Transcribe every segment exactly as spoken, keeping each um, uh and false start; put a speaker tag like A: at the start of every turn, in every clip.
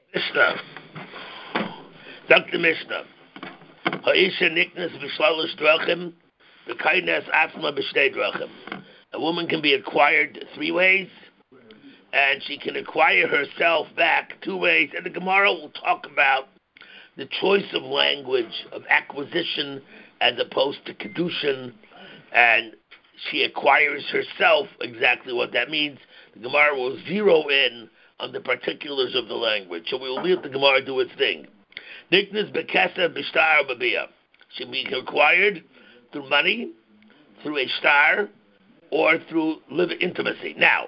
A: Mishnah. Doctor Mishnah. Ha'isha niknas b'shalosh drachim, v'kainas atzma b'shnei drachim. A woman can be acquired three ways, and she can acquire herself back two ways. And the Gemara will talk about the choice of language of acquisition as opposed to kedushin, and she acquires herself, exactly what that means. The Gemara will zero in on the particulars of the language. So we will leave the Gemara do its thing. Niknas bekesa b'shtar b'biyah. She can be acquired through money, through a star, or through live intimacy. Now,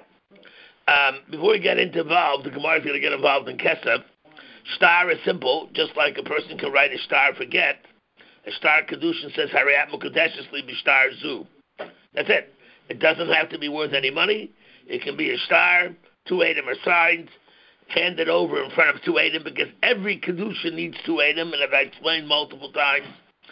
A: um, before we get involved, the Gemara is going to get involved in kesef. Star is simple, just like a person can write a star for get. A star kedushin says harayat mukadeshesli b'shtar zu. That's it. It doesn't have to be worth any money. It can be a star, two Adam are signs, handed over in front of two Adam, because every kedusha needs two Adam, and I've explained multiple times,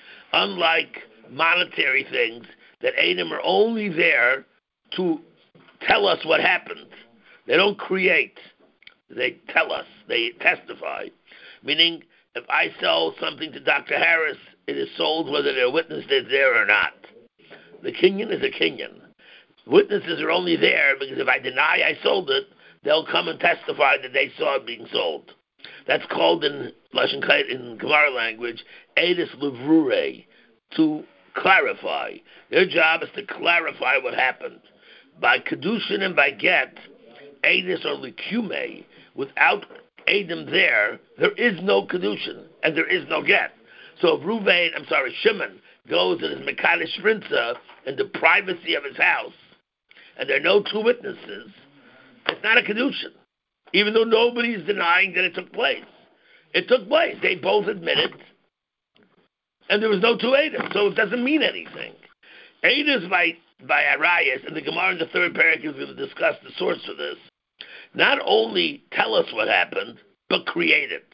A: unlike monetary things, that Adam are only there to tell us what happened. They don't create. They tell us. They testify. Meaning, if I sell something to Doctor Harris, it is sold whether their witness is there or not. The kinyan is a kinyan. Witnesses are only there because if I deny I sold it, they'll come and testify that they saw it being sold. That's called in Lashon Kait, in Gemara language, edus levrure, to clarify. Their job is to clarify what happened. By kedushin and by get, edus or likume, without Adam there, there is no kedushin and there is no get. So if Ruvain, I'm sorry, Shimon goes and is mekadesh rinza in the privacy of his house, and there are no two witnesses, it's not a kedushin, even though nobody is denying that it took place. It took place. They both admitted, and there was no two Eidos, so it doesn't mean anything. Eidos by by Arayas, and the Gemara in the third parak is going to discuss the source for this, not only tell us what happened, but create it.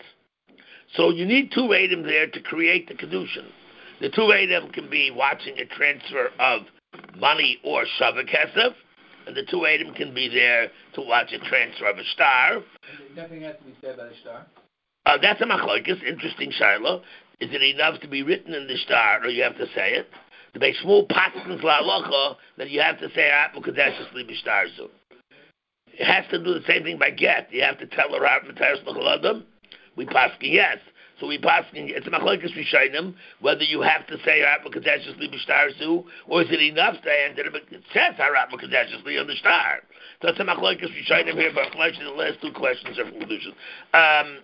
A: So you need two Eidim there to create the kedushin. The two Eidim can be watching a transfer of money or shavah kesef, and the two Eidim can be there to watch a transfer of a star.
B: Nothing has to be said by the star.
A: Uh, that's a machlokes. Interesting shaila. Is it enough to be written in the star, or you have to say it? To make small paskins la'alocha, that you have to say atmu kadeshus li b'shtarzu. It has to do the same thing by get. You have to tell her out v'teres l'chaladam. We paskin yes. So we paskin. It's a machlokes rishayim whether you have to say atmu kadeshus li b'shtarzu, or is it enough to answer it says atmu kadeshus li on the star. So it's a machlokes rishayim here. But the last two questions are from conclusion. Um,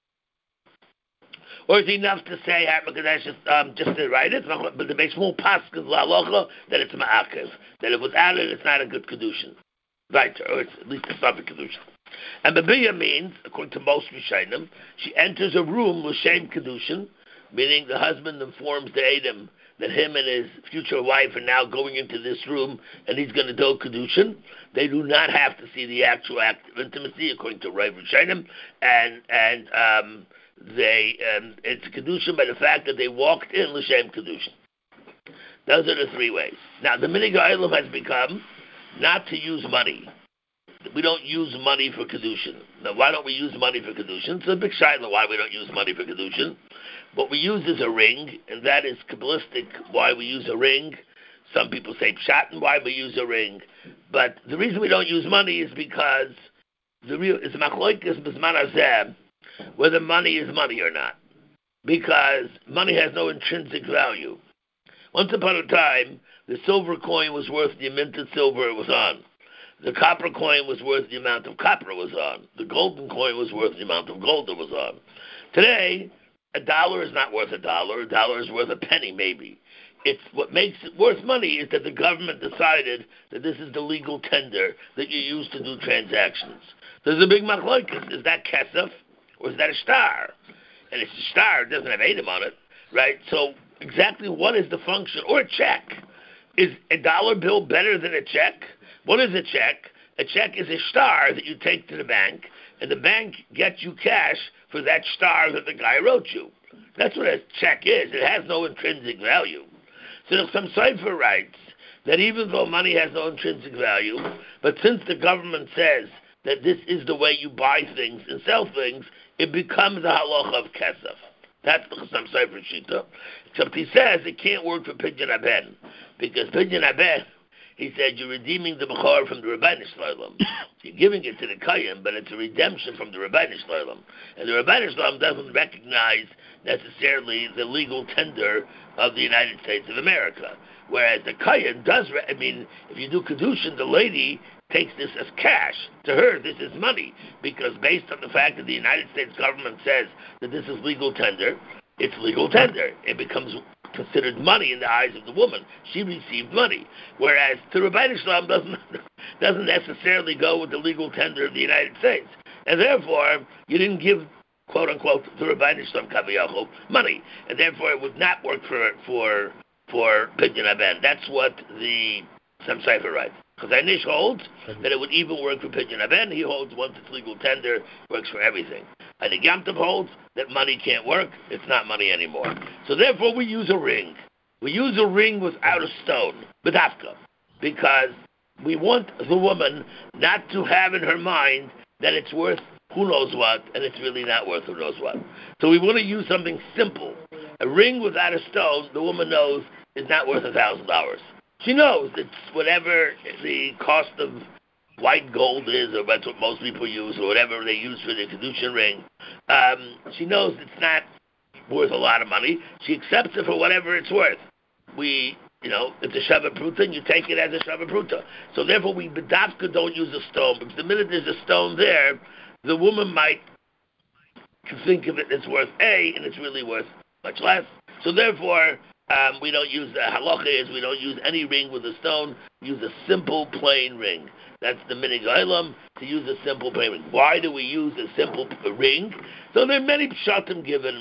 A: Or is it enough to say um, just to write it? But the small pasuk is la'alocha that it's ma'akev. That if without it, it's not a good kedushin. Right, or it's at least a suffer kedushin. And babiyah means, according to most Rishonim, she enters a room with shame kedushin, meaning the husband informs the Adam that him and his future wife are now going into this room and he's going to do kedushin. They do not have to see the actual act of intimacy, according to Rav Rishonim, and and um. They um, it's kedushin by the fact that they walked in l'shem kedushin. Those are the three ways. Now the minig ha'olam has become not to use money. We don't use money for kedushin. Now why don't we use money for kedushin? It's a big shaila why we don't use money for kedushin. What we use is a ring, and that is kabbalistic. Why we use a ring? Some people say pshat and why we use a ring. But the reason we don't use money is because the real is machloikas b'zman hazeh, whether money is money or not, because money has no intrinsic value. Once upon a time, the silver coin was worth the amount of silver it was on. The copper coin was worth the amount of copper it was on. The golden coin was worth the amount of gold it was on. Today, a dollar is not worth a dollar. A dollar is worth a penny, maybe. It's what makes it worth money is that the government decided that this is the legal tender that you use to do transactions. There's a big machlokes. Is that kesef? Or is that a star? And it's a star, it doesn't have Adam on it, right? So exactly what is the function? Or a check. Is a dollar bill better than a check? What is a check? A check is a star that you take to the bank, and the bank gets you cash for that star that the guy wrote you. That's what a check is. It has no intrinsic value. So some cipher writes that even though money has no intrinsic value, but since the government says that this is the way you buy things and sell things, it becomes a halacha of kesef. That's the Chassam Sofer Shita. Except he says it can't work for Pidyon Haben, because Pidyon Haben, he said, you're redeeming the Bechor from the Rabbanic Shloim. You're giving it to the Kayyim, but it's a redemption from the Rabbanic Shloim. And the Rabbanic Shloim doesn't recognize necessarily the legal tender of the United States of America. Whereas the Kayyim does, re- I mean, if you do Kedushin, the lady takes this as cash. To her, this is money, because based on the fact that the United States government says that this is legal tender, it's legal tender. It becomes considered money in the eyes of the woman. She received money. Whereas the Rabbanic Shloim doesn't, doesn't necessarily go with the legal tender of the United States. And therefore, you didn't give, quote unquote, the Rabbanic Shloim Kaviyachol money. And therefore, it would not work for for for Pidyon Haben. That's what the Chassam Sofer writes. Chazanish holds that it would even work for Pidyon Haben. He holds once it's legal tender, it works for everything. I think Yom Tov holds that money can't work, it's not money anymore. So therefore we use a ring. We use a ring without a stone, bedafka, because we want the woman not to have in her mind that it's worth who knows what, and it's really not worth who knows what. So we want to use something simple. A ring without a stone, the woman knows, is not worth a thousand dollars. She knows it's whatever the cost of white gold is, or that's what most people use, or whatever they use for the Kedushin ring. Um, she knows it's not worth a lot of money. She accepts it for whatever it's worth. We, you know, it's a Shava Pruta, and you take it as a Shava Pruta. So therefore, we bedavka don't use a stone, because the minute there's a stone there, the woman might think of it as worth A, and it's really worth much less. So therefore, um, we don't use the halacha is we don't use any ring with a stone. We use a simple plain ring. That's the minig olam, to use a simple plain ring. Why do we use a simple ring? So there are many pshatim given.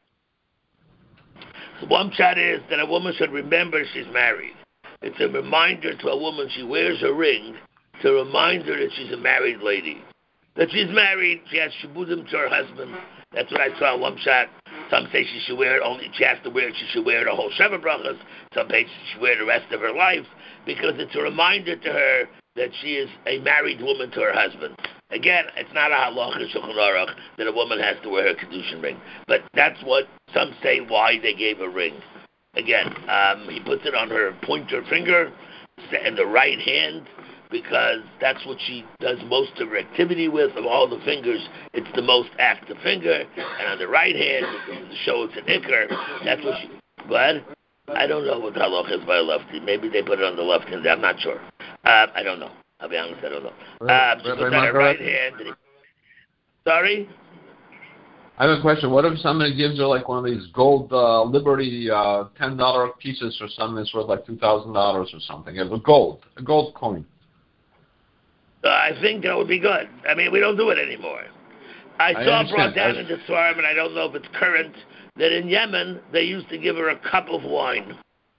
A: So one pshat is that a woman should remember she's married. It's a reminder to a woman she wears a ring to remind her that she's a married lady. That she's married, she has shibudim to her husband. That's what I saw in one shot. Some say she should wear it only, she has to wear it, she should wear it a whole Sheva Brachas. Some say she should wear it the rest of her life, because it's a reminder to her that she is a married woman to her husband. Again, it's not a halacha in Shulchan Aruch that a woman has to wear her Kedushin ring. But that's what some say why they gave a ring. Again, um, he puts it on her pointer finger and the right hand, because that's what she does most of her activity with. Of all the fingers, it's the most active finger. And on the right hand, to show it's an ikar, that's what she... But I don't know what the halach is by a lefty. Maybe they put it on the left hand. I'm not sure. Uh, I don't know. I'll be honest, I don't know. Uh, she puts it on her right hand. And he... Sorry?
C: I have a question. What if somebody gives her like one of these gold uh, Liberty uh, ten dollar pieces or something that's worth like two thousand dollars or something? It's a gold, a gold coin.
A: Uh, I think that would be good. I mean, we don't do it anymore. I, I saw brought down I... in the Svarim, and I don't know if it's current, that in Yemen, they used to give her a cup of wine.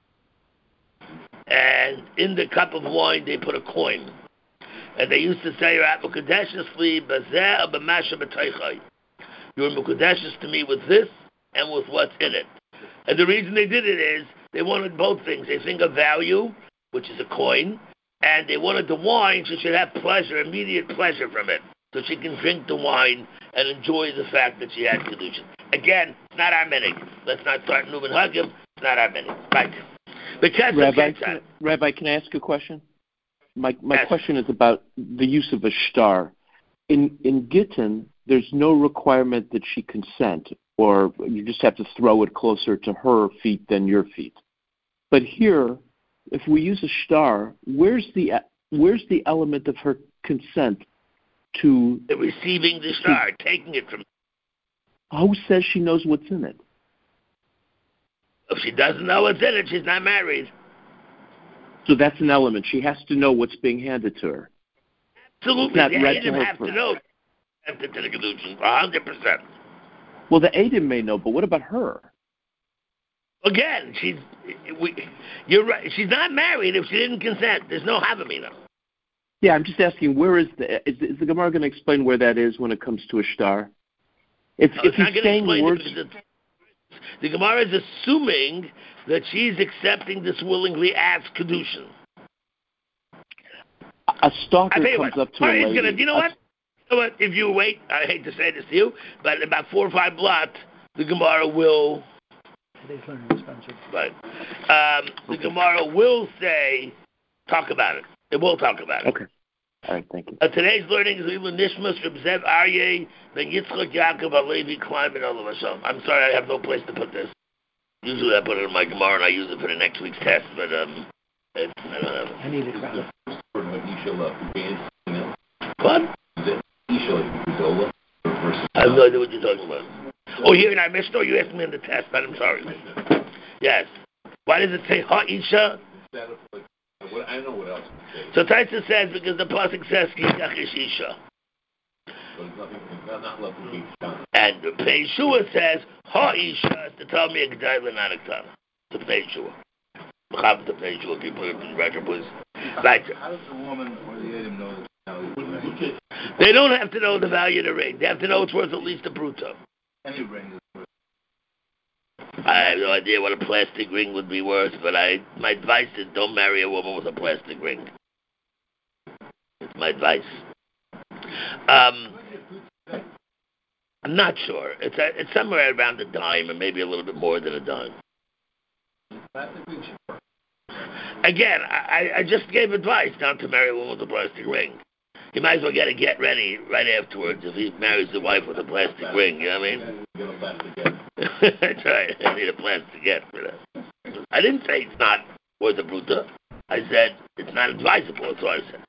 A: And in the cup of wine, they put a coin. And they used to say, you're Mukudeshes to me with this and with what's in it. And the reason they did it is, they wanted both things. They think of value, which is a coin, and they wanted the wine, so she should have pleasure, immediate pleasure from it, so she can drink the wine and enjoy the fact that she had Kedushin. Again, it's not our minig. Let's not start Nuben Hagim. It's not our minig. Right.
D: Rabbi, can, Rabbi, can I ask a question? My my yes. question is about the use of a shtar. In in Gittin, there's no requirement that she consent, or you just have to throw it closer to her feet than your feet. But here, if we use a shtar, where's the where's the element of her consent to
A: the receiving the shtar, to, taking it from?
D: Who says she knows what's in it?
A: If she doesn't know what's in it, she's not married.
D: So that's an element. She has to know what's being handed to her.
A: Absolutely, the Eidim have to know. Have to the Kedushin, one hundred percent.
D: Well, the Eidim may know, but what about her?
A: Again, she's we, you're right. She's not married if she didn't consent. There's no havamina.
D: Yeah, I'm just asking, where is the is, is the Gemara going to explain where that is when it comes to a shtar? If,
A: no,
D: if he's saying words,
A: it, the Gemara is assuming that she's accepting this willingly as kedushin.
D: A stalker comes
A: what,
D: up to a lady.
A: Gonna, you know what? know what? If you wait, I hate to say this to you, but about four or five blocks, the Gemara will. Right. Um, the Gemara will say, talk about it. It will talk about it.
D: Okay. All right, thank you.
A: Uh, today's learning is Ilan Nishmas from Zev Aryeh, Ben Yitzchak Yaakov Alevi Kleiman Olav Hashem. I'm sorry, I have no place to put this. Usually I put it in my Gemara and I use it for the next week's test, but um, it, I don't have it.
B: I need it.
A: What? I have no idea what you're talking about. Oh, here in our Mishnah, you asked me in the test, but I'm sorry. Yes. Why does it say Ha'isha?
C: I know what else.
A: So Taisa says because the pasuk says Kiyach Isha. And the Peshua says Ha'isha is to tell me a G'dayla not a Ktana. The Peshua. The Peshua. Can you put it in the record, please? Right.
E: How does the woman or the item know the value of the ring?
A: They don't have to know the value of the ring. They have to know it's worth at least a bruto.
E: Any ring is worth.
A: I have no idea what a plastic ring would be worth, but I my advice is don't marry a woman with a plastic ring. It's my advice. Um, I'm not sure. It's a, it's somewhere around a dime, or maybe a little bit more than a dime. Again, I, I just gave advice not to marry a woman with a plastic ring. He might as well get a get ready right afterwards if he marries the wife with a plastic ring. You know what I mean? That's right. I need a plastic get for that. I didn't say it's not worth a bruta. I said it's not advisable. That's what I said.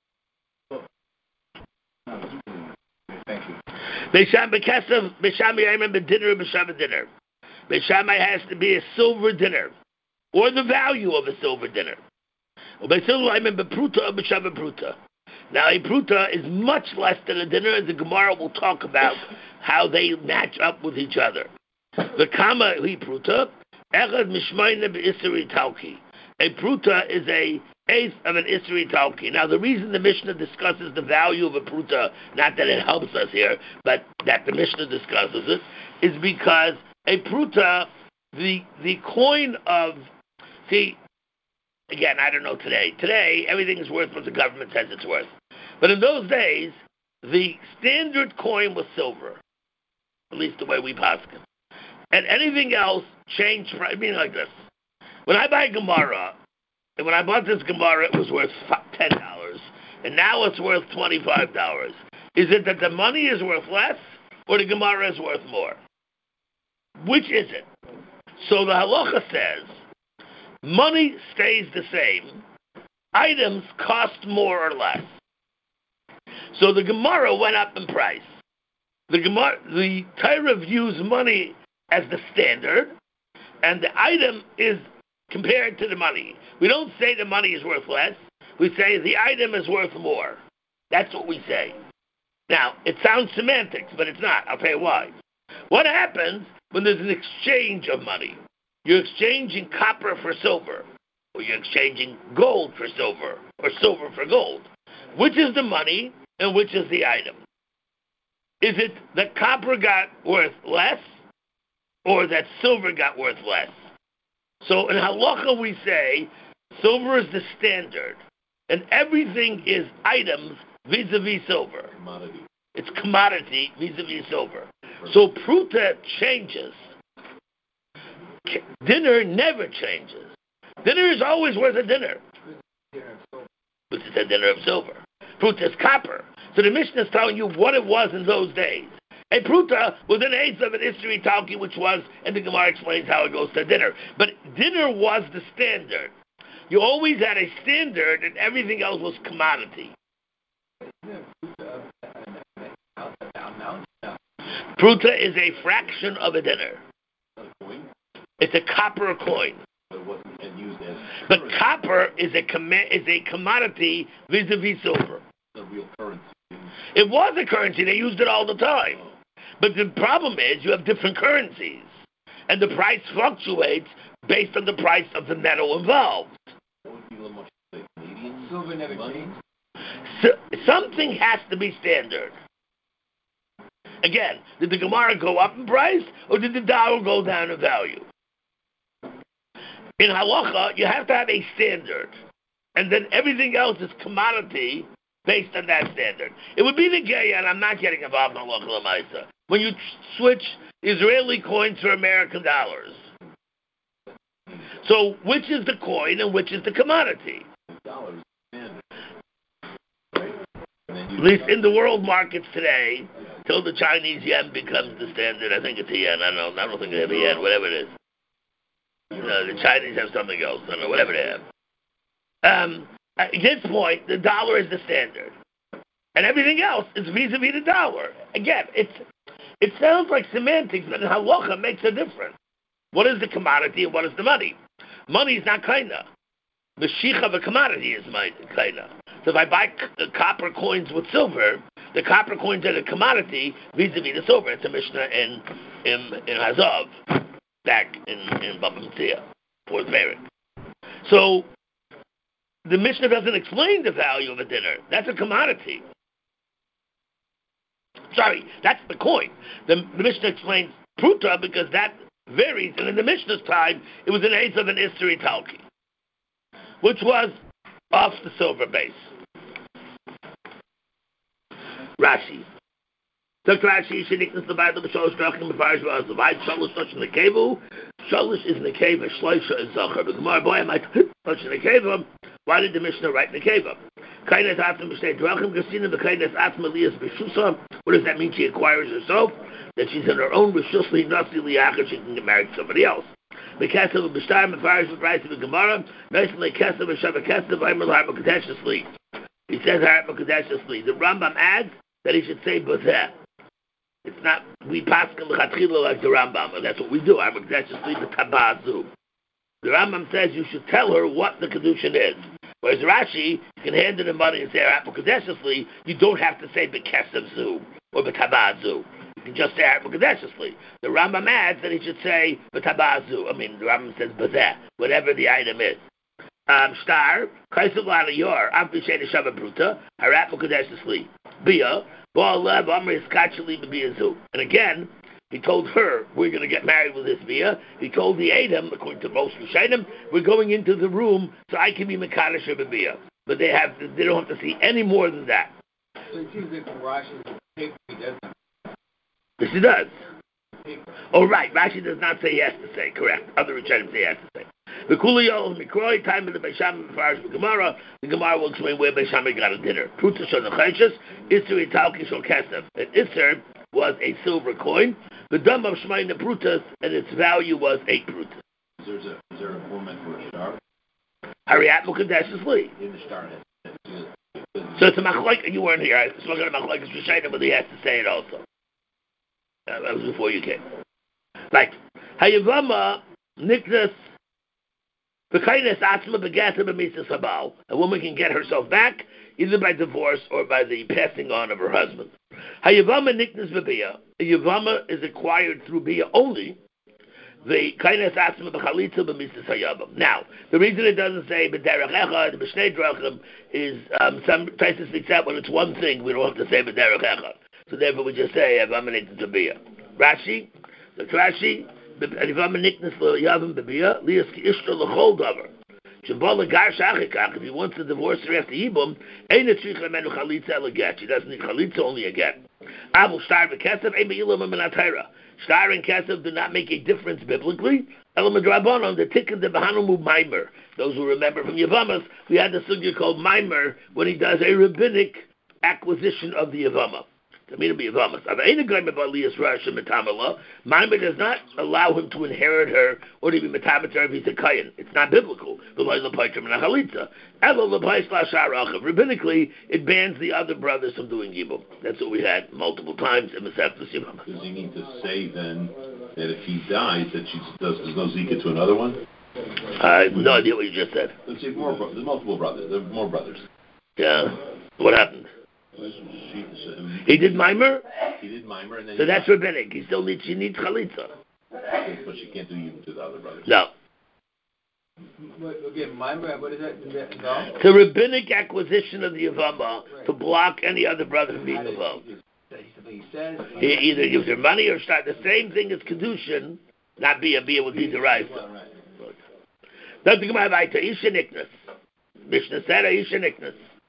E: Thank you.
A: Beisham Bekesav, Beisham I remember dinner, Beisham dinner. Beisham has to be a silver dinner, or the value of a silver dinner. Beisham I remember pruta or Beisham pruta. Now a pruta is much less than a dinner, and the Gemara will talk about how they match up with each other. The kama hi pruta, echad mishmayne be'isri talki. A pruta is a eighth of an isri talki. Now the reason the Mishnah discusses the value of a pruta, not that it helps us here, but that the Mishnah discusses it, is because a pruta, the the coin of, see, again, I don't know today. Today, everything is worth what the government says it's worth. But in those days, the standard coin was silver, at least the way we paskin. And anything else changed, I mean like this. When I buy Gemara, and when I bought this Gemara, it was worth ten dollars, and now it's worth twenty-five dollars. Is it that the money is worth less, or the Gemara is worth more? Which is it? So the halacha says, money stays the same, items cost more or less. So the Gemara went up in price. The Gemara, the Torah views money as the standard, and the item is compared to the money. We don't say the money is worth less. We say the item is worth more. That's what we say. Now, it sounds semantics, but it's not. I'll tell you why. What happens when there's an exchange of money? You're exchanging copper for silver, or you're exchanging gold for silver, or silver for gold. Which is the money, and which is the item? Is it that copper got worth less, or that silver got worth less? So in halacha we say, silver is the standard, and everything is items vis-a-vis silver.
C: Commodity.
A: It's commodity vis-a-vis silver. So pruta changes. Dinner never changes. Dinner is always worth a dinner. Which is a dinner of silver. Pruta is copper. So the Mishnah is telling you what it was in those days. A pruta was an eighth of an isri talki, which was, and the Gemara explains how it goes to dinner. But dinner was the standard. You always had a standard, and everything else was commodity. Pruta is a fraction of a dinner. It's a copper coin. But copper is a com- is a commodity vis-a-vis silver.
C: The real currency.
A: It was a currency. They used it all the time. But the problem is you have different currencies. And the price fluctuates based on the price of the metal involved.
E: Silver never changed.
A: So, something has to be standard. Again, did the Gemara go up in price, or did the dollar go down in value? In halacha, you have to have a standard, and then everything else is commodity based on that standard. It would be the gay, and I'm not getting involved in local Lamaisa. When you switch Israeli coins for American dollars. So, which is the coin and which is the commodity?
E: Dollars.
A: At least in the world markets today, till the Chinese yen becomes the standard. I think it's a yen. I don't know. I don't think they have a yen. Whatever it is. Uh, the Chinese have something else. I don't know. Whatever they have. Um, at this point, the dollar is the standard, and everything else is vis-a-vis the dollar. Again, it's it sounds like semantics, but in halacha makes a difference. What is the commodity and what is the money? Money is not kaina. The sheikh of a commodity is my kaina. So if I buy c- copper coins with silver, the copper coins are the commodity vis-a-vis the silver. It's a Mishnah in in, in Hazov, back in, in Baba Metzia, fourth Baron. So the Mishnah doesn't explain the value of a dinner. That's a commodity. Sorry, that's the coin. The, the Mishnah explains pruta because that varies, and in the Mishnah's time, it was an eighth of an Isteri Talki, which was off the silver base. Rashi. Dr. Rashi, Sheniknas the Bible, the Sholosh Drachim, the Farish, the Vayt, Sholosh, Sholosh, in the Kevu. Sholosh is in the Keva, Shloisha is Zachar. But the Gemara, boy, I might touch in the Keva. Why did the Mishnah write in the Keva? Kainas Atzma B'Shnei Drachim, Gasina, the Kainas Atzma Lias B'Shusa. What does that mean? She acquires herself? That she's in her own B'Shus Li Nasi Liachar, she can get married to somebody else. B'Kesav B'Shtar, Mefarish, B'Rice, B'Gemara, Nice Kesav, B'Shav, Kesav, Aimer, Harba, Kadeshusly. He says Harba, Kadeshusly. The Rambam adds that he should say B'Zeh. It's not, we pass l'chatchila like the Rambam, and that's what we do. Harba, Kadeshusly, B'Tabazu. The Rambam says you should tell her what the Kedushin is. Whereas Rashi, you can hand her the money and say Harba, Kadeshusly, you don't have to say B'Kesav Zu or B'Tabazu. You can just say Kadeshusly. The Rambam adds that he should say B'Tabazu. I mean, the Rambam says B'Zeh, whatever the item is. Um, star, Kaisel Lana Yor, Ampishay Neshama Bruta, Harap Kadeshusly, Bia, Baal Lev, Amri Skachali B'Biazu. And again, he told her, we're going to get married with this Bia. He told the Adam, according to most Rishonim, we're going into the room so I can be Mekadosh B'Bia. But they have, they don't have to see any more than that.
B: So it seems like Rashi's paper he doesn't.
A: Yes, he does. Oh, right. Rashi does not say he has to say. Correct. Other Rishonim say he has to say. The Kuliyol Mikroi time of the Beisham Farish the Gemara. The Gemara will explain where Beisham got a dinner. Pruta shon nechayches Isser Italki shon kesef. And Isser was a silver coin. The dam of Shemayin Prutas, and its value was eight prutas.
E: Is there a, is there a format for a star?
A: Hariyat Mukadesh's Lee.
E: In the star.
A: So it's a machlok. You weren't here. I was looking at machlok. It's Rishonim, but he has to say it also. Uh, that was before you came. Like Hayavama Niknas. A woman can get herself back either by divorce or by the passing on of her husband. A Yavama is acquired through Bia only. The Now, the reason it doesn't say B'derech Echad, B'shnei Drachim is um, some places speaks out when it's one thing, we don't have to say B'derech Echad. So therefore we just say Yavama Niknas Bia. Rashi, the Rashi, if he wants to divorce her after Yibum, she doesn't need chalitza, only a get. Star and kesef do not make a difference biblically. Those who remember from Yavamas, we had the sugya called Maimer when he does a rabbinic acquisition of the Yavama. Maimer does not allow him to inherit her or to be metabater if he's a kayan. It's not biblical. Rabbinically, it bans the other brothers from doing yibum. That's what we had multiple times in Masechtas Yevamos.
E: Does he need to say then that if he dies, that she does there's no zika to another one?
A: I have no idea what you just said.
E: Let's say more. There's multiple brothers. There are more brothers.
A: Yeah. What happened?
E: She, so,
A: he did mimer.
E: He did mimer, and then
A: so that's died. Rabbinic. He still needs. She needs chalitza.
E: But she can't do even to the other brothers.
A: No.
B: Okay, mimer. What is that? No.
A: It's a rabbinic acquisition of the yavama right. to block any other brother from being involved.
B: He says
A: he either gives her money or start the same thing as kedushin, not be a be with the raisa. Don't think about it. Isha niknas. Mishnah said Isha niknas.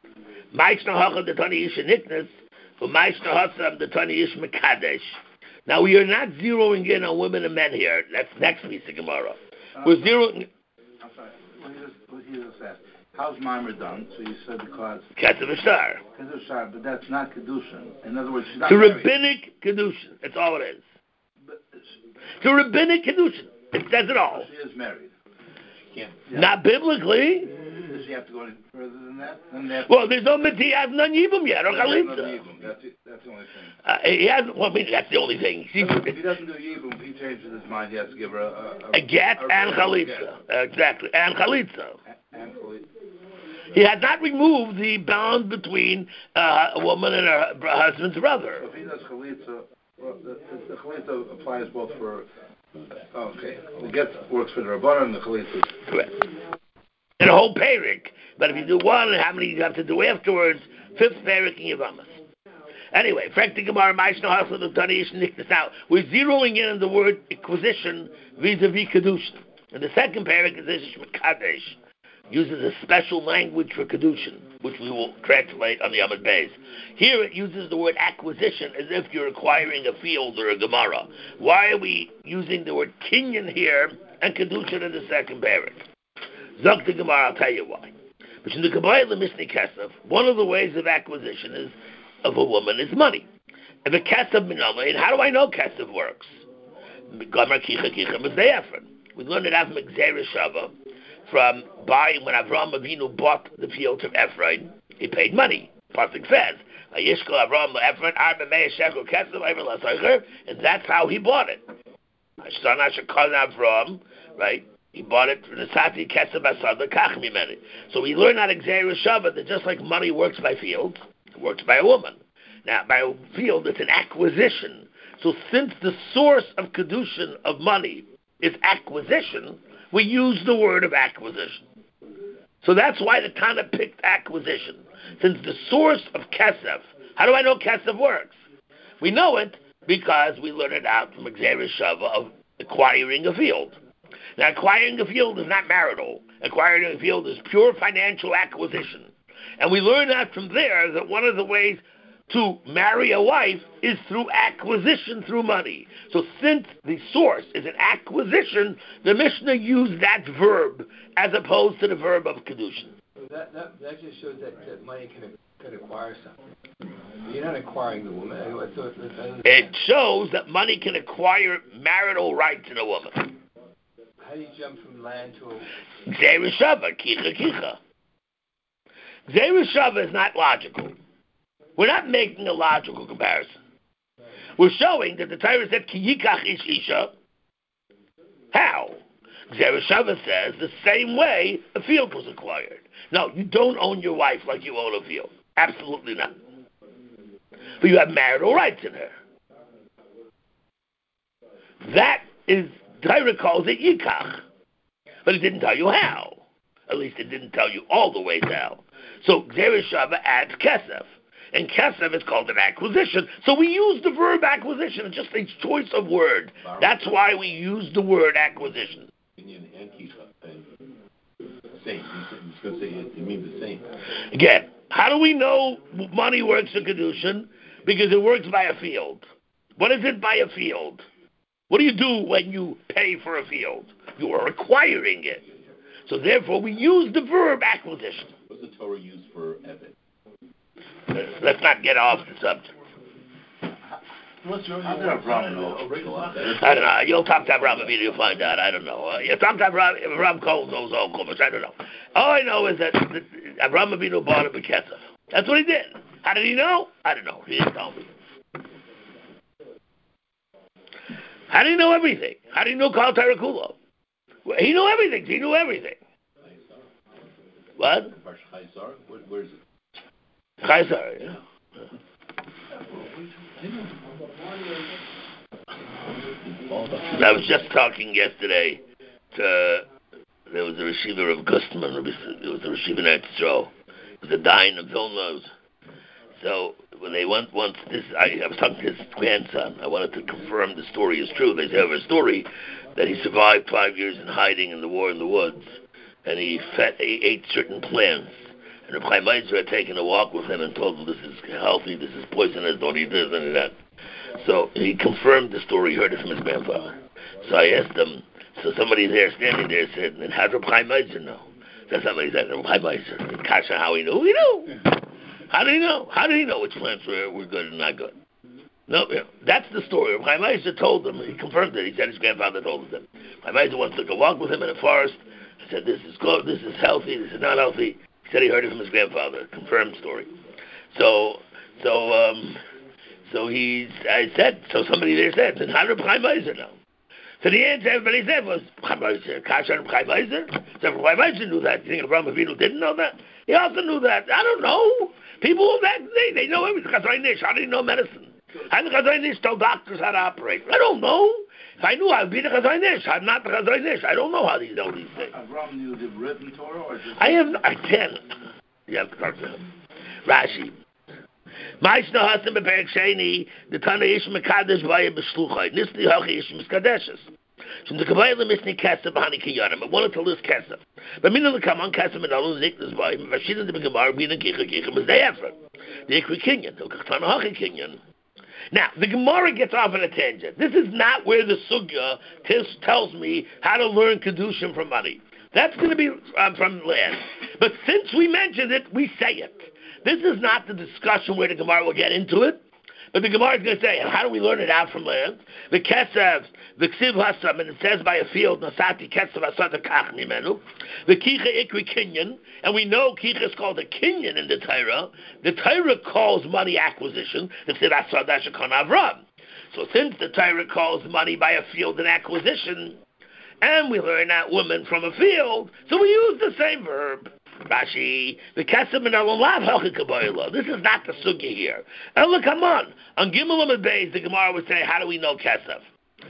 A: Ma'ishna Hachad the Tani Ish Niknas, but Ma'ishna Hatzam the Tani Ish Mekadesh. Now we are not zeroing in on women and men here. That's next piece of Gemara.
F: Uh,
A: We're zeroing.
F: I'm sorry. What you just, what you just asked. How's Mimer done? So you said because
A: Ketzer V'Shtar.
F: Ketzer V'Shtar, but that's not kedushin. In other words, she's not
A: To
F: married.
A: rabbinic kedushin. That's all it is.
F: But,
A: To rabbinic kedushin. It says it all.
F: she is married.
E: She can't.
F: Yeah.
A: Not biblically.
F: Does she have to go any further than that? Then they have to-
A: Well, there's no Mediyah, none Yibum yet, or
F: There's no
A: Chalitza.
F: Yibum. That's, it. That's the only thing.
A: Uh, he has, well, I mean, that's the only thing. See,
F: If he doesn't do Yibum, if he changes his mind, he has to give her a... A,
A: a get
F: a-
A: and
F: a-
A: Chalitza. Exactly. And Chalitza.
F: And Chalitza.
A: He has not removed the bond between uh, a woman and her husband's brother.
F: So if he does Chalitza, well, the, the, the Chalitza applies both for... Oh, okay. The get works for the Rabbanan and the Chalitza.
A: Correct. And a whole Perik. But if you do one, how many you have to do afterwards? Fifth Perik in Yavamas. Anyway, Frank the Gemara, Ma'ishna Hatzad the Tani Ish Niknas. Now, we're zeroing in on the word acquisition vis-a-vis Kedushin. And the second Perik is Ish Mekadesh. Uses a special language for Kedushin, which we will translate on the Amud Beis. Here it uses the word acquisition as if you're acquiring a field or a Gemara. Why are we using the word Kinyan here and Kedushin in the second parak? Zok the Gemara, I'll tell you why. But in the Kabbalah Mishneh Kesef, one of the ways of acquisition is of a woman is money. If a Kesef Minamain, how do I know Kesef works? Gomer Kicha Kicha Mizdei We learned it out from Gzeira Shava. From buying, when Avraham Avinu bought the fields of Ephraim, he paid money. Pasuk says, "Vayishkol Avraham leEphraim arba me'ah shekel kesef over l'soicher," and that's how he bought it. Son Ashakol Avraham, right? He bought it for the Sati kesef asad lekach mimeni. So we learn out of Gzeira Shava that just like money works by fields, it works by a woman. Now, by a field, it's an acquisition. So since the source of kedushin of money is acquisition, we use the word of acquisition. So that's why the Tana picked acquisition. Since the source of kesef, how do I know kesef works? We know it because we learn it out from Gzeira Shava of acquiring a field. Now, acquiring a field is not marital. Acquiring a field is pure financial acquisition. And we learn out from there that one of the ways to marry a wife is through acquisition, through money. So since the source is an acquisition, the Mishnah used that verb as opposed to the verb of kedushin.
B: So that, that, that just shows that, that money can, can acquire something. You're not acquiring the woman. I, I thought, I
A: it shows that money can acquire marital rights in a woman.
B: How do you jump from land to a...
A: Gzeira Shava, kicha kicha. Gzeira Shava is not logical. We're not making a logical comparison. We're showing that the Torah said, Ki yikach ish isha. How? Gzeira Shava says the same way a field was acquired. No, you don't own your wife like you own a field. Absolutely not. But you have marital rights in her. That is, Torah calls it yikach. But it didn't tell you how. At least it didn't tell you all the ways how. So Gzeira Shava adds kesef. And kesef is called an acquisition. So we use the verb acquisition. It's just a choice of word. That's why we use the word acquisition.
E: Kinyan and Kicha. Same. He's going to say it, it means the same.
A: Again, how do we know money works in kedushin? Because it works by a field. What is it by a field? What do you do when you pay for a field? You are acquiring it. So therefore, we use the verb acquisition.
E: What's the Torah used for Eved?
A: Let's not get off the subject.
F: What's your Avraham know?
A: I don't know. You'll talk to Avraham Avinu, you'll find out. I don't know. Uh, you talk to Avraham, Avraham Cohen knows all Chumash. I don't know. All I know is that, that Avraham Avinu bought a Bekesef. That's what he did. How did he know? I don't know. He didn't tell me. How did he know everything? How did he know Kal Torah Kulo? Well, he knew everything. He knew everything. What?
E: Chayzar? Where, where is it?
A: Chayzar, yeah. I was just talking yesterday to, there was a receiver of Gustman, there was a receiver in Eretz Yisrael, the Dayan of Vilna. So when they went once, this I, I was talking to his grandson. I wanted to confirm the story is true. They have a story that he survived five years in hiding in the war in the woods, and he, fed, he ate certain plants, And the Chaim Meiser had taken a walk with him and told him, this is healthy, this is poisonous, don't eat this and that. So he confirmed the story he heard it from his grandfather. So I asked him, so somebody there standing there said, and how did Chaim Meiser know? So somebody said, Chaim Meiser. Kasha, how he knew? He knew. How did he know? How did he know which plants were, were good and not good? No, you know, that's the story. Chaim Meiser told him, he confirmed it. He said his grandfather told him that. Chaim Meiser once took a walk with him in a forest. He said, this is good, this is healthy, this is not healthy. He said he heard it from his grandfather. Confirmed story. So, so, um, so he, I said, so somebody there said, then how did Chaim Meiser know? So the answer everybody said was, Chaim Meiser, Kasha and Chaim Meiser? So Chaim Meiser knew that. You think Abraham Avinu didn't know that? He also knew that. I don't know. People back then, they know everything. How did he know medicine? How did the Chazon Ish tell doctors how to operate? I don't know. If I knew, I would be the Chazon Ish. I'm not the Chazon Ish. I don't know how these know these things.
F: Abraham knew the written Torah or just...
A: I have, I can't. You have to talk to him. Rashi. Ma'ishna Hasim Beperek Sheni, the Tana Ish Mekadesh Vaya B'Shluchai, Nisni Hachi Ish Miskadeshes. From the Kabbalah Misni Kesef Bahani Kiyanim. I wanted to list Kesef. But Mina the Kaman Kesef and Alun Niknas Vaya, Vashidan the Begamar, Mina Kicha Kicha, Mizdeafra. The Ikri Kinyan, the Tana Hachi Kinyan. Now, the Gemara gets off on a tangent. This is not where the Sugya t- tells me how to learn Kedushin from money. That's going to be um, from land. But since we mentioned it, we say it. This is not the discussion where the Gemara will get into it. But the Gemara is going to say, how do we learn it out from land? The Kesev, the Ksiv Hasam, and it says by a field, Nasati Kesev Hasata Kach Mimenu, the Kicha Ikri Kinyan, and we know Kicha is called a Kinyan in the Torah. The Torah calls money acquisition, the Ksiv Hasam Dashakon Avram. So since the Torah calls money by a field an acquisition, and we learn that woman from a field, so we use the same verb. Rashi, the Kesef and Alolav Halchikabayla. This is not the Sugya here. Ella, come on. On Gimel and Beis, the Gemara would say, how do we know Kesef?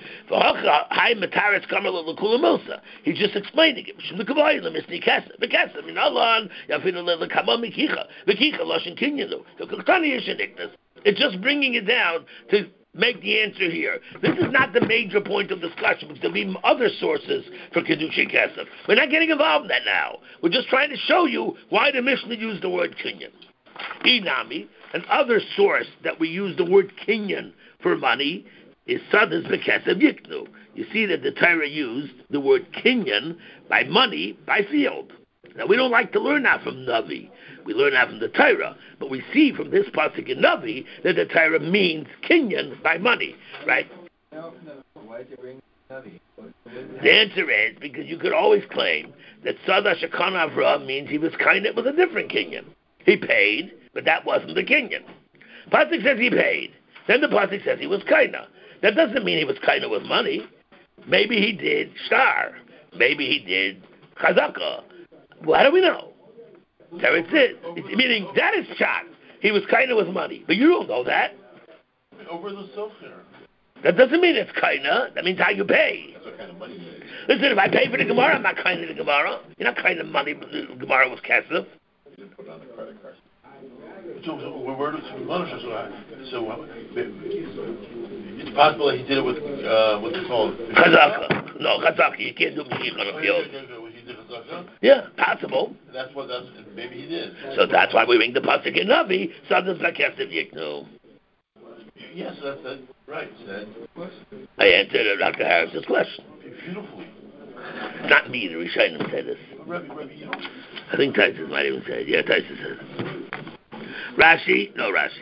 A: He's just explaining it. The Kabayla, Misni Kesef. The Kesef, in Alon, Yafina Lila Kama Mikicha. The Kicha, Lashon Kinyanu. The Kuktani Yishaniknas. It's just bringing it down to make the answer here. This is not the major point of discussion, because there'll be other sources for Kedushin Kesef. We're not getting involved in that now. We're just trying to show you why the Mishnah used the word Kinyan. Inami, an other source that we use the word Kinyan for money, is Sadas Bekesef Yiknu. You see that the Torah used the word Kinyan by money, by field. Now, we don't like to learn that from Navi. We learn that from the Torah, but we see from this pasuk in Navi that the Torah means Kinyan by money, right?
B: No, no. Why did you bring Navi?
A: The answer is because you could always claim that Sada Shakon Avra means he was kind with a different Kinyan. He paid, but that wasn't the Kinyan. Pasuk says he paid. Then the pasuk says he was kinda. That doesn't mean he was kinda with money. Maybe he did star. Maybe he did chazaka. Well, how do we know? There it is. It's, meaning that is shot. He was kinda with money, but you don't know that.
F: Over the sofa.
A: That doesn't mean it's kinda. That means how you pay.
F: That's what kind of money you use.
A: Listen, if I pay for the Gemara, I'm not kind of the Gemara. You're not kind of money. The Gemara was Kesef.
F: You didn't put on the credit card. So, so where does so, so uh, it's possible that he did it with uh, what's it called?
A: Chazaka. No, chazaka. You can't do Mechich on a field. Yeah, possible.
F: That's what. That's maybe he did.
A: So that's why we ring the pasuk in Navi. Sadas Bekesef Yiknu.
F: Yes, that's that. Right. That.
A: I answered Doctor Harris's question.
F: Beautifully.
A: Not me. The Rishonim said this.
F: Rebbe, Rebbe, you know.
A: I think Tyson might even say it. Yeah, Tyson says it. Rashi, no Rashi.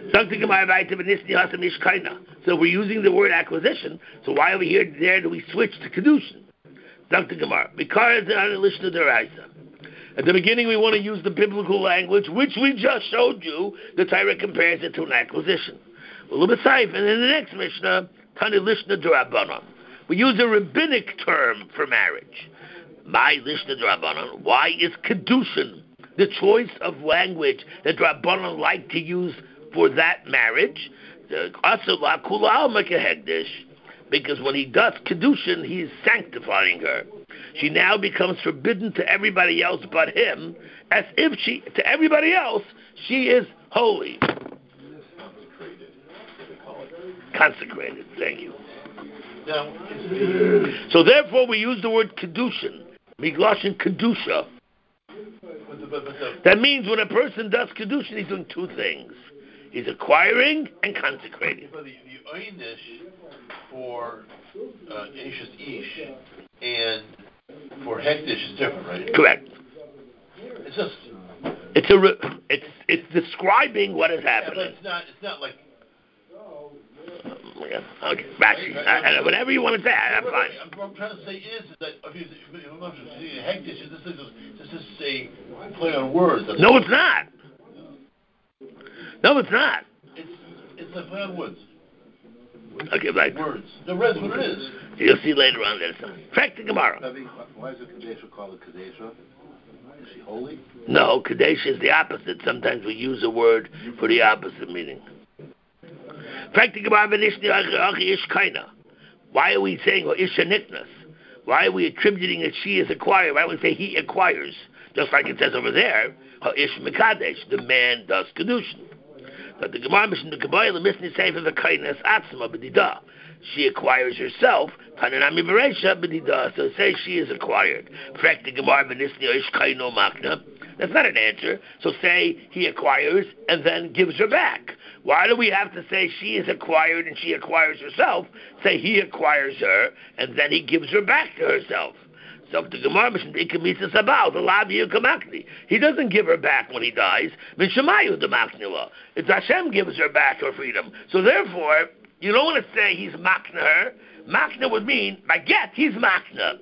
A: So we're using the word acquisition. So why over here there do we switch to kedushin? Doctor Gemara, because at the beginning we want to use the biblical language, which we just showed you. The Torah compares it to an acquisition. A little bit safe, and in the next Mishnah, Tani Lishna D'Rabbanan. We use a rabbinic term for marriage. My Lishna D'Rabbanan. Why is kedushin the choice of language that Rabbanan like to use for that marriage? Because when he does kedushin, he is sanctifying her. She now becomes forbidden to everybody else but him, as if she, to everybody else, she is holy. Consecrated, thank you. So therefore we use the word kedushin, migloshin kedusha.
F: But the but, but the,
A: that means when a person does kedushin, he's doing two things: he's acquiring and consecrating.
F: But the, the einish for uh, Ish's ish and for hektish is different, right?
A: Correct.
F: It's just
A: it's a re- it's it's describing what is happening.
F: Yeah, but it's not it's not like.
A: Yeah. Okay, Rashi. I, I, whatever you want to say, I'm fine.
F: What I'm trying to say is, is that if you if you hektish, this is this is a play on words.
A: No, it's not. No, it's not.
F: It's it's a play on words.
A: Okay, right.
F: Words. The red's what it is.
A: You'll see later on there. Fact the Gemara.
G: Why is it Kadesha called a Kadesha? Is she holy?
A: No, Kadesh is the opposite. Sometimes we use a word for the opposite meaning. Fact the Gemara. Why are we saying or isha niknas? Why are we attributing that she is acquired? Why don't we say he acquires? Just like it says over there, ish mekadesh, the man does kedushin. But the Gemara mentioned the Kabbalah misni sefer the kindness atzma b'dida. She acquires herself. Tananami bereisha b'dida. So say she is acquired. Correct the Gemara misni ish kaino makna. That's not an answer. So say he acquires and then gives her back. Why do we have to say she is acquired and she acquires herself? Say he acquires her and then he gives her back to herself. So the Gemara mentioned Ikamisa Sabal, the Lavi Kamakni. He doesn't give her back when he dies. Minshamayu the Maknila. It's Hashem gives her back her freedom. So therefore, you don't want to say he's Makna her. Makna would mean, by get, he's Makna.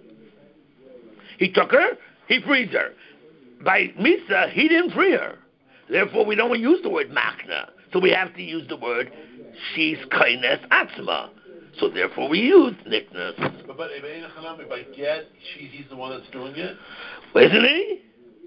A: He took her, he frees her. By Misa, he didn't free her. Therefore, we don't use the word Makna. So we have to use the word she's Kaines Atzma. So therefore we use niknas.
F: But, but by get, she, he's the one that's doing it?
A: Isn't he?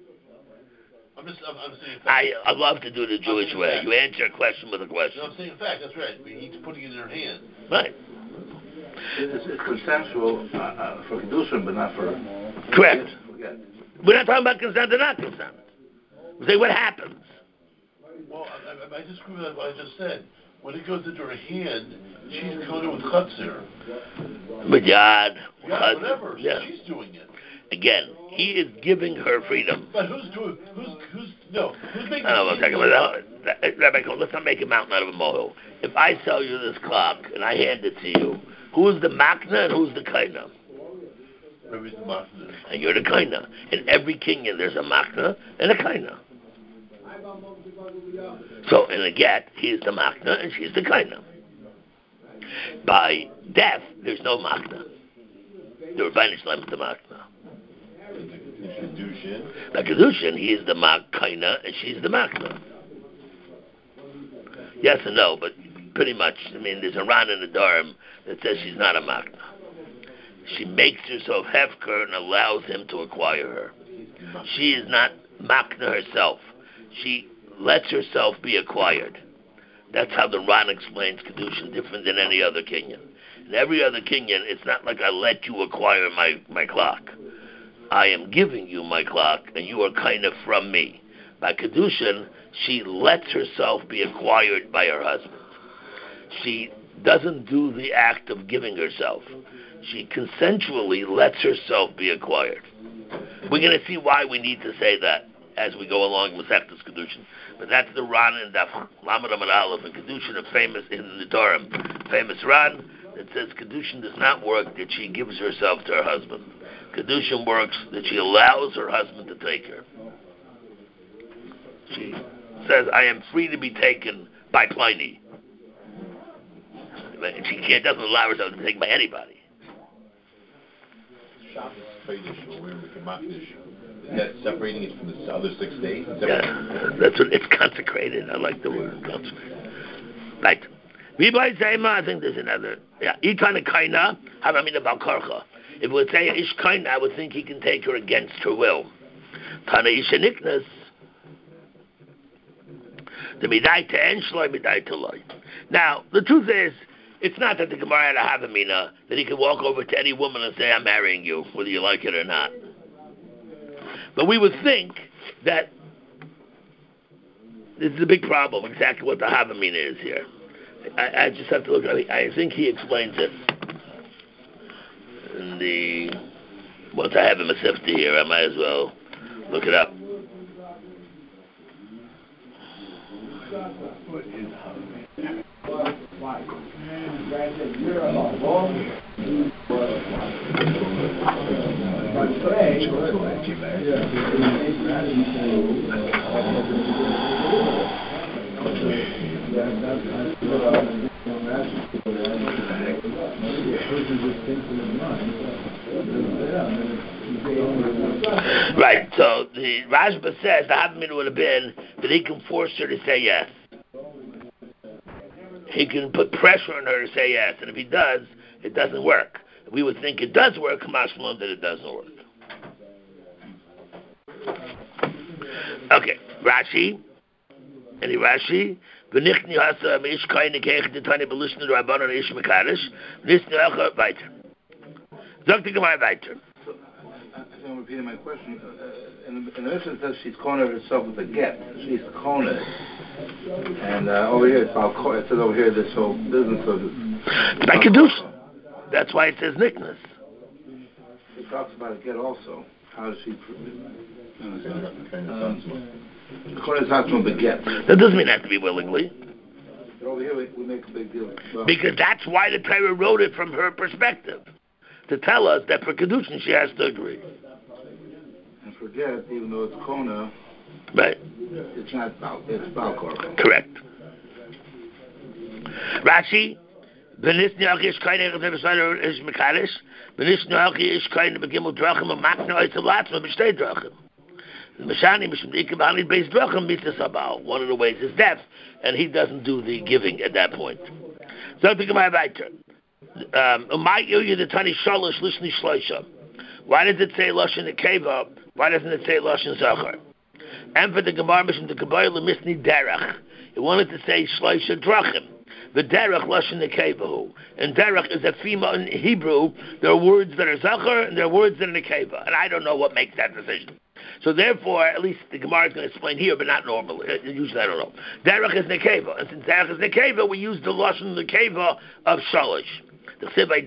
F: I'm just, I'm, I'm saying fact.
A: I, I love to do the Jewish way.
F: Fact.
A: You answer a question with a question.
F: No, I'm saying fact, that's right. I mean, he's putting it in her hand.
A: Right.
G: It's, it's consensual uh, uh, for Kedushin, but not for...
A: Correct.
G: Forget.
A: We're not talking about consent or not consent. We say what happens.
F: Well, I, I, I disagree with what I just said. When it goes into her hand, she's coming in with chutzir.
A: With yad.
F: Yeah, whatever.
A: Yeah.
F: She's doing it.
A: Again, he is giving her freedom.
F: But who's doing? Who's who's no? Who's making?
A: I don't know. Second, Rabbi Cohen, let's not make a mountain out of a molehill. If I sell you this clock and I hand it to you, who's the makna and who's the kaina?
F: Rabbi's the makna.
A: And you're the kaina. In every kinyan, there's a makna and a kaina. So in a get, he's the makna and she's the kaina. By death, there's no makna. The Rabbanu Shalom is the makna. By kedushin, he is the kaina and she's the makna. Yes and no, but pretty much. I mean, there's a ran in the Durham that says she's not a makna. She makes herself hefker and allows him to acquire her. She is not makna herself. She lets herself be acquired. That's how the Ran explains Kedushin, different than any other Kenyan. In every other Kenyan, it's not like I let you acquire my, my clock. I am giving you my clock, and you are kind of from me. By Kedushin, she lets herself be acquired by her husband. She doesn't do the act of giving herself. She consensually lets herself be acquired. We're going to see why we need to say that as we go along with Sechtas Kedushin. But that's the Ran and Daf Lamed Amud Aleph and Kedushin, a famous in the Torah, famous Ran that says Kedushin does not work that she gives herself to her husband. Kedushin works that she allows her husband to take her. She says, I am free to be taken by Pliny. She can't, doesn't allow herself to be taken by anybody.
E: Is that separating it from the other six days?
A: Yeah, that's what it's consecrated. I like the word consecrated. Right. V'bay Zayma, I think there's another. Yeah, Ikana Kaina, Haramina Balkarcha. If it would say Ish Kaina, I would think he can take her against her will. Tana Isha Niknas. The Midai to Enshloy, Midai to Loy. Now, the truth is, it's not that the Gemara had a Havamina, that he could walk over to any woman and say, I'm marrying you, whether you like it or not. But we would think that this is a big problem, exactly what the Havamina is here. I, I just have to look at it. I think he explains it. In the, once I have a Masifta here, I might as well look it up. Right, so the Rashba says the Havamina would have been that he can force her to say yes. He can put pressure on her to say yes, and if he does, it doesn't work. We would think it does work, Kamashmalon, that it doesn't work. Okay, Rashi. Any Rashi? V'nichni hasa mish kain nekech detani belushnu rabbanon ish mekadosh. V'nisni acha weiter. Zog the Gemara weiter.
G: I'm repeating my question. Uh, in, in the Mishnah it says she's cornered herself with a get. She's cornered. And uh, over here, it's all, it says over here this whole business of...
A: It's by Kedusha. That's why it says nickness.
G: It talks about a get also. How does she... Cornered is not from the get.
A: That doesn't mean it has to be willingly.
G: But over here we, we make a big deal. Well,
A: because that's why the Torah wrote it from her perspective. To tell us that for Kedushin she has to agree.
G: And for get, even though it's Kona,
A: right.
G: It's not Bal, it's Balkor.
A: Correct. Rashi, V'nisni achi ish kain echad nevesayr ish mekadosh, V'nisni achi ish kain begimel drachim u'makno oitzel latzma b'shtei drachim. Meshani mishmdika b'halid beis drachim mitzvah sabal. One of the ways is deaf, and he doesn't do the giving at that point. So to Gemara weiter. Um, why does it say Lashon Nekeva? Why doesn't it say Lashon Zachar? And for the Gemara, the Kabbalah Misni Derech. It wanted to say Shloisha Drachim. The Derech Lashon Nekevahu. And Derech is a female in Hebrew. There are words that are Zachar and there are words that are Nekeva. And I don't know what makes that decision. So therefore, at least the Gemara is going to explain here, but not normally. Usually I don't know. Derech is Nekeva. And since Derech is Nekeva, we use the Lashon Nekeva of Shalosh. Doesn't say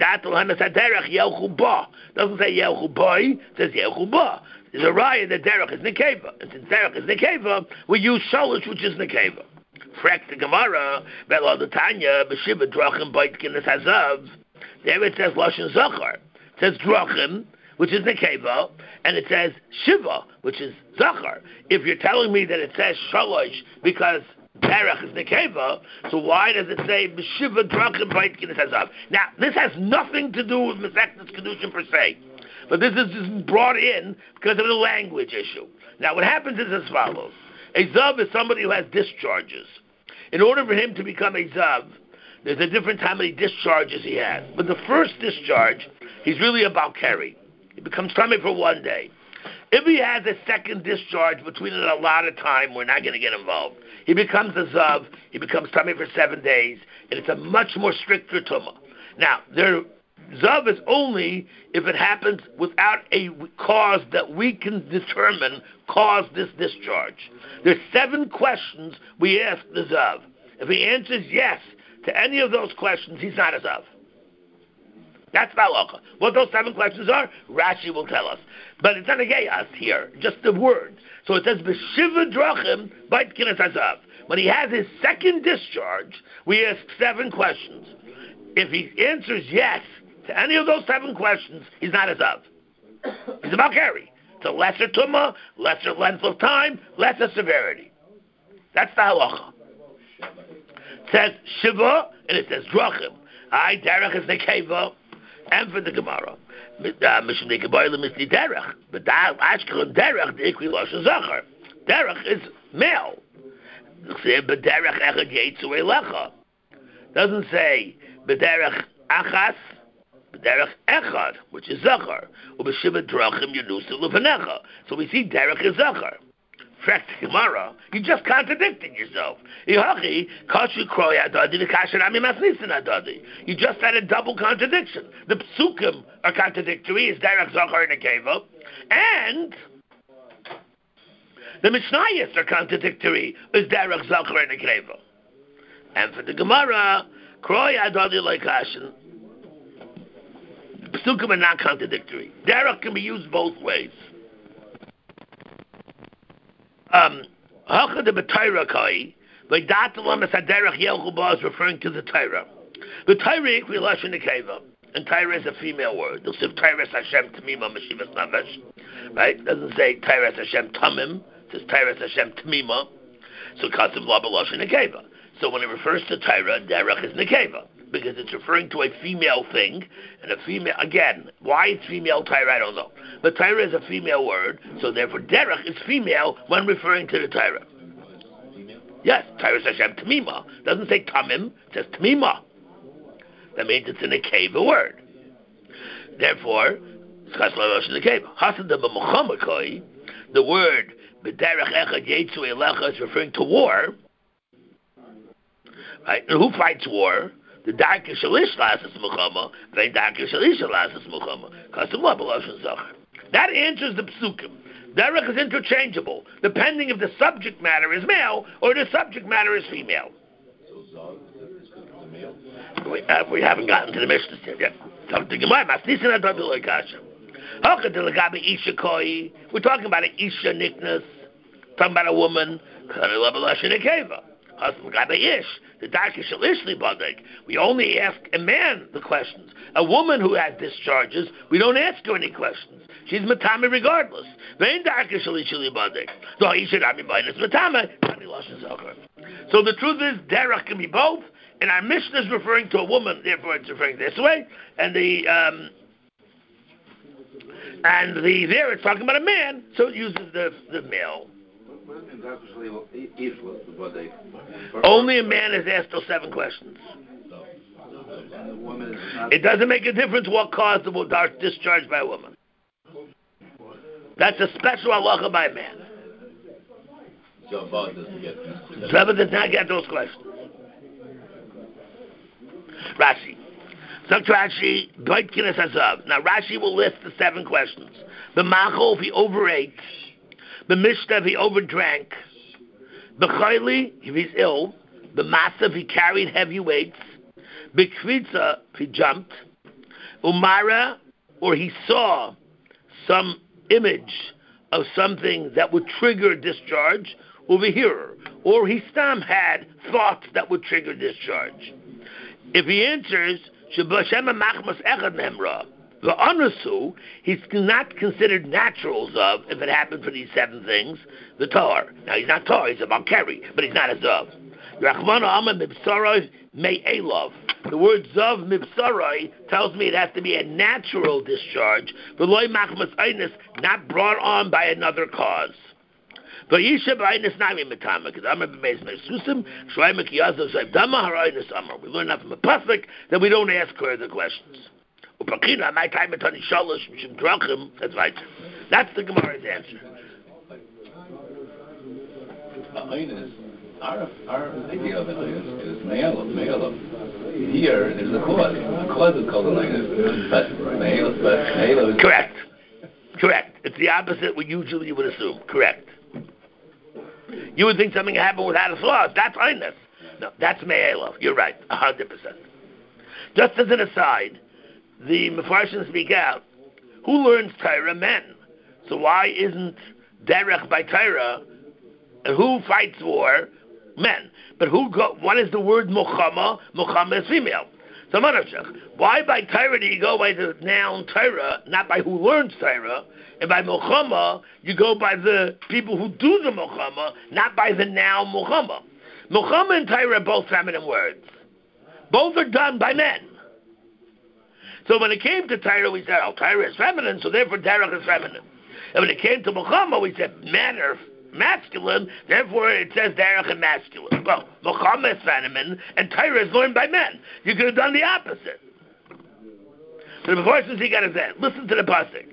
A: Yelchu Boy, it says Yelchu Ba. There's a raya that Derech is Nekeva. And since Derech is Nekeva, we use Shalosh, which is Nekeva. Frek the Gemara, Belo the Tanya, Beshiva Drachim Baitkin Hazav. There it says Lashon Zachar. It says Drachim, which is Nekeva, and it says Shiva, which is Zachar. If you're telling me that it says Shalosh because Derech is Nekeva, so why does it say B'shiva Drachim Baitkin Hazav? Now, this has nothing to do with Masechtas Kedushin per se, but this is just brought in because of the language issue. Now, what happens is as follows. A Zav is somebody who has discharges. In order for him to become a Zav, there's a different how many discharges he has. But the first discharge, he's really about carry. He becomes tummy for one day. If he has a second discharge between it a lot of time, we're not going to get involved. He becomes a Zav, he becomes tummy for seven days, and it's a much more stricter tumah. Now, there, Zav is only if it happens without a cause that we can determine caused this discharge. There's seven questions we ask the Zav. If he answers yes to any of those questions, he's not a Zav. That's Malacha. What those seven questions are, Rashi will tell us. But it's not a gayas here, just the word. So it says, B'shiva drachim baitkin hazav. When he has his second discharge, we ask seven questions. If he answers yes to any of those seven questions, he's not a zav. He's about carry. It's a lesser tumah, lesser length of time, lesser severity. That's the halacha. It says shiva, and it says drachim. I, derech is nekeva. And for the Gemara, Mishum Nekaboyla Misni Derech, but Ashkelon Derech the Ikri Lashon Zachar. Derech is male. But Derech Echad Yetzu Elecha doesn't say B'derech Achas, B'derech Echad, which is Zachar. U'B'Shiva Drachim Yenusu Levanecha. So we see Derech is Zachar. Gemara, you're just contradicting yourself. You just had a double contradiction. The psukim are contradictory, is Derech Zachar and Nekeva, and the Mishnayos are contradictory, is Derech Zachar and Nekeva. And for the Gemara, Kroy Adadi Laikashin, the psukim are not contradictory. Derech can be used both ways. Um, Hacha de B'Torah Kai, V'datalam es haderech yelchu ba is referring to the Torah. The Torah ikvi lashon nekeva. And Torah is a female word. They'll say Torah Hashem Tamima Meshivas Nefesh. Right? It doesn't say Torah Hashem Tamim. It says Torah Hashem Tamima. So Kasim La B'Lashon Nekeva. So when it refers to Torah, Derech is Nekeva. Because it's referring to a female thing. And a female, again, why it's female Torah, I don't know. But Torah is a female word. So therefore Derech is female when referring to the Torah. Yes, Torah Hashem Tamima. It doesn't say Tamim. It says Tamima. That means it's in a cave a word. Therefore, the word b'derech echad yetzu elecha is referring to war. Right? And who fights war? The darker shalish lasses muchama, the darker shalish lasses muchama. That answers the psukim. Derech is interchangeable, depending if the subject matter is male or the subject matter is female. We, uh, we haven't gotten to the Mishnah yet. We're talking about an Isha nickness, talking about a woman. We only ask a man the questions. A woman who has discharges, we don't ask her any questions. She's matame regardless. So the truth is, derech can be both. And our Mishnah is referring to a woman, therefore it's referring this way. And the um, and the there it's talking about a man, so it uses the the male. Only a man is asked those seven questions. It doesn't make a difference what caused the discharge by a woman. That's a special halacha by a man. Rebbe does not get those questions. Rashi. Sagt Rashi, Beitkinas Hazav. Now Rashi will list the seven questions. The Machol if he overate. The Mishnah if he overdrank. The Chayli if he's ill. The Masa if he carried heavy weights. The Kvitza if he jumped. Umara or he saw some image of something that would trigger discharge. Over here. Or he stam had thoughts that would trigger discharge. If he answers, the anasu, he's not considered natural zav if it happened for these seven things, the tar. Now he's not tar, he's a malkeri, but he's not a zav. The word zav mibsarai tells me it has to be a natural discharge, not brought on by another cause. But Yisha b'aynis nami mitama, because I'm a beis mesusim, shloim kiyazav shayv dama haraynis amar. We learn that from a pasuk that we don't ask her the questions. Upakina my time etani shalosh mishum drachim. That's right. That's the Gemara's answer.
H: Aynis, our our idea of aynis is me'elav, me'elav. Here there's a cause. The cause is called an aynis, but me'elav, but me'elav.
A: Correct. Correct. It's the opposite what usually you would assume. Correct. You would think something happened without a flaw. That's kindness. No, that's me'elav. You're right, a hundred percent. Just as an aside, the Mefarshim speak out. Who learns Torah? Men. So why isn't derech by Torah? And who fights war? Men. But who go? What is the word mochama? Mochama is female. So why by Torah do you go by the noun Torah, not by who learns Torah? And by Mochama, you go by the people who do the Mochama, not by the noun Mochama. Mochama and Torah are both feminine words. Both are done by men. So when it came to Torah, we said, oh, Torah is feminine, so therefore derech is feminine. And when it came to Mochama, we said men are masculine, therefore it says derech and masculine. Well, Mochama is feminine, and Torah is learned by men. You could have done the opposite. So the first thing you got to say, listen to the pasuk.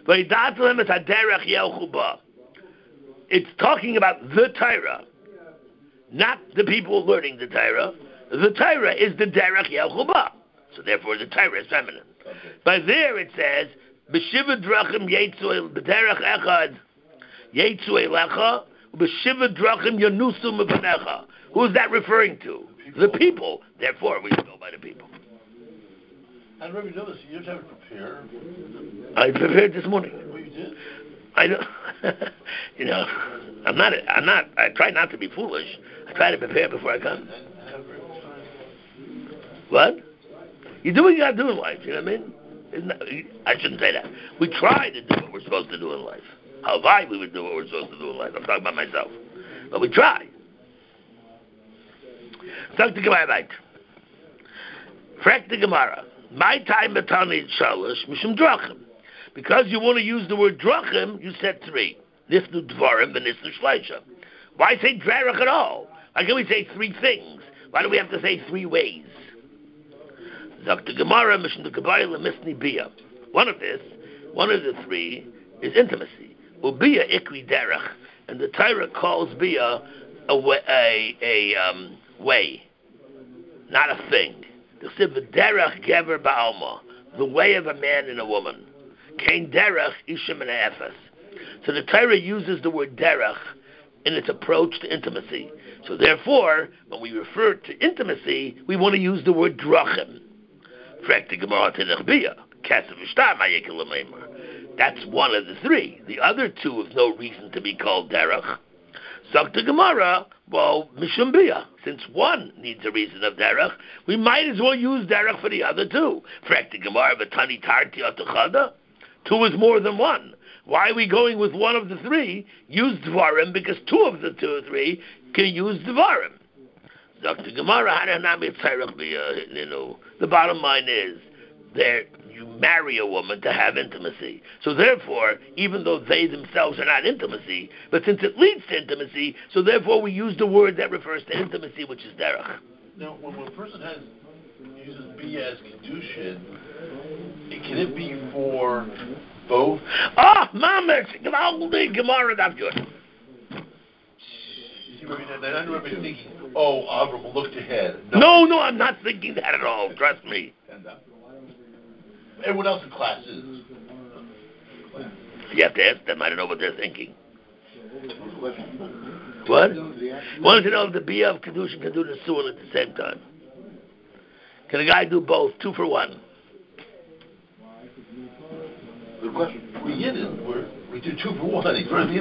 A: It's talking about the Torah, not the people learning the Torah. The Torah is the derech yelchuba, so therefore the Torah is feminine. But there it says, "B'shiva drachim yetzu b'derech echad yetzu elecha, b'shiva drachim yanusu mepanecha." Who is that referring to? The people. Therefore, we go by the people.
F: And Rabbi Jonas, you have to prepare.
A: I prepared this morning.
F: Oh, you did?
A: I know. You know, I'm not. I'm not. I try not to be foolish. I try to prepare before I come. What? You do what you got to do in life, you know what I mean? Isn't that, I shouldn't say that. We try to do what we're supposed to do in life. How high we would do what we're supposed to do in life. I'm talking about myself. But we try. Talk to Gemara right. Frek the Gemara. My time betani shalosh mishum drachim. Because you want to use the word drachim, you said three. Nifnu dvarim and nifnu shleisha. Why say drarach at all? Why can't we say three things? Why do we have to say three ways? Doctor Gemara mishum the kabayla misni bia. One of this, one of the three, is intimacy. Ubia ikri derech, and the Torah calls bia a way, a, a um, way, not a thing. The derech gever ba'alma, the way of a man and a woman. Kain derech ishim and efes. So the Torah uses the word derech in its approach to intimacy. So therefore, when we refer to intimacy, we want to use the word drachim. That's one of the three. The other two have no reason to be called derech. Zakta Gemara, well, mishum bia. Since one needs a reason of derech, we might as well use derech for the other two. Frekta Gemara, v'tani tarti atachada. Two is more than one. Why are we going with one of the three? Use dvarim, because two of the two or three can use dvarim. Zakta Gemara, hananami tzarech bia. You know, the bottom line is, there you marry a woman to have intimacy. So therefore, even though they themselves are not intimacy, but since it leads to intimacy, so therefore we use the word that refers to intimacy, which is derech.
F: Now, when a person has uses bia as kedushin, can it be for both?
A: Ah, oh, mama, Gemara, Gemara, that's good.
F: I remember thinking, oh, Avram looked ahead.
A: No. no, no, I'm not thinking that at all. Trust me.
F: Everyone else in class is.
A: You have to ask them. I don't know what they're thinking. What? Wanted to know if the bia of kedushin can do the suul at the same time. Can a guy do both? Two for one.
F: Good question. We get it. We're, we do two for one. He's right.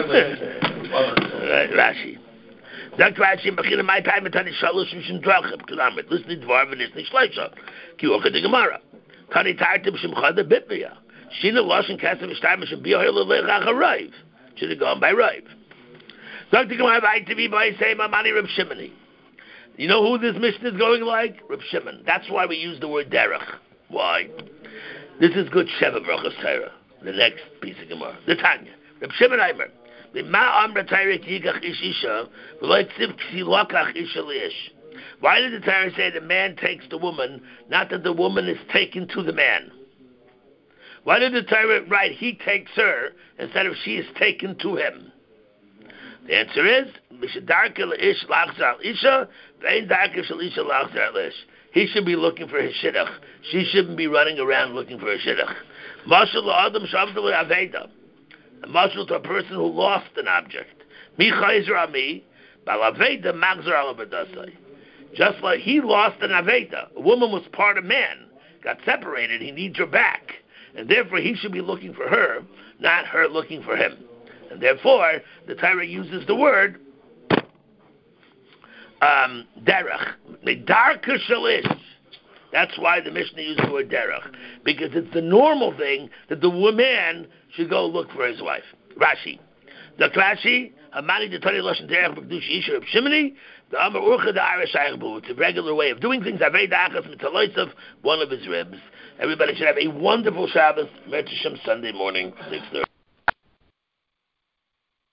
A: Rashi. Sagt Rashi, beginnen my time mit Tani Shalosh Mishim Drachim. Klamit, listen to Dvar and Isni Shleisha. Ki Ocha de Gemara. Tani Tartim Shim Chada Bitbia. Shina Lashon Kasem Ishtar Mishim Bia Hila Lechach HaRaiv. Should have gone by Raiv. Sagt the Gemara, I to be by say Mamani Reb Shimoni. You know who this mission is going like? Reb Shimon. That's why we use the word derech. Why? This is good Sheva Brachas Torah. The next piece of Gemara. The Tanya. Reb Shimon Aimer. Why did the Torah say the man takes the woman, not that the woman is taken to the man? Why did the Torah write he takes her instead of she is taken to him? The answer is he should be looking for his shidduch. She shouldn't be running around looking for a shidduch. A mashal to a person who lost an object. Just like he lost an aveda. A woman was part of man, got separated, he needs her back. And therefore he should be looking for her, not her looking for him. And therefore, the Torah uses the word um, derech. Medarka shalish. That's why the Mishnah uses the word derech. Because it's the normal thing that the woman should go look for his wife. Rashi. The Rashi, Hamani the Tani Lashon Derech B'Kedush Isha Reb Shimoni, the Amar Urcha the Irish Ayachbu. It's a regular way of doing things. Avei Dachas Mitaloisav, one of his ribs. Everybody should have a wonderful Shabbos. Mertzishem Sunday morning, six thirty.